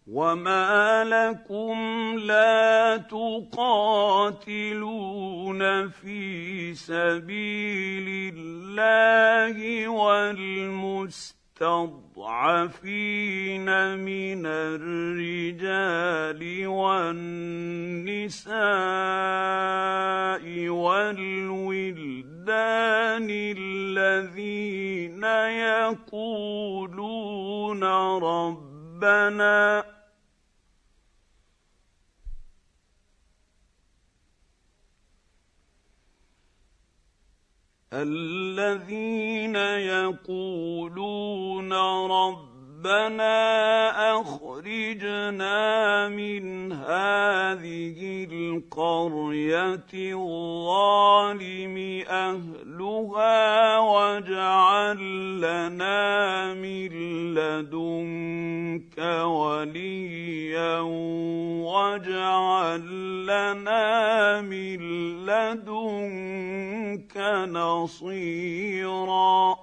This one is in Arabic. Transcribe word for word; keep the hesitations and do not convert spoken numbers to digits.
وما لكم لا تقاتلون في سبيل الله والمستضعفين من الرجال والنساء والولدان الذين يقولون ربنا الذين يقولون ربنا أخرجنا من هذه القرية الظالم أهلها واجعل لنا من لدنك وليا واجعل لنا من لدنك نصيرا.